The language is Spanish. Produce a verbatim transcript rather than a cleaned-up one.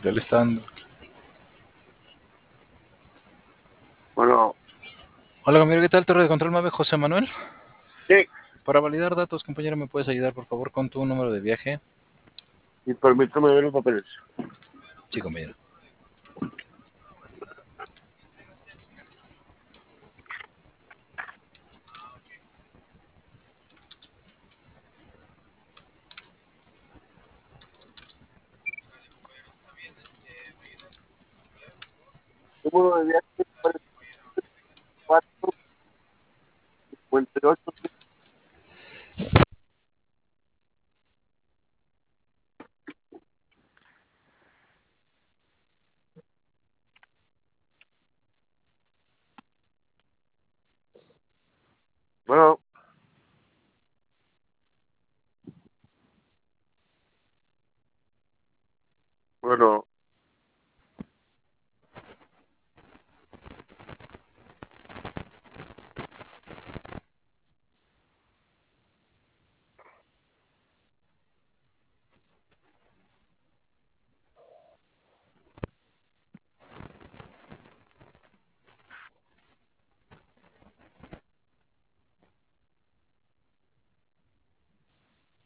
Ya le está dando. Bueno, Hola, compañero, ¿qué tal? Torre de control nueve, José Manuel. sí, Para validar datos, compañero, ¿me puedes ayudar, por favor, con tu número de viaje? y permítame ver los papeles. Sí, compañero. Número de viaje cuatro cincuenta y ocho. Bueno, bueno,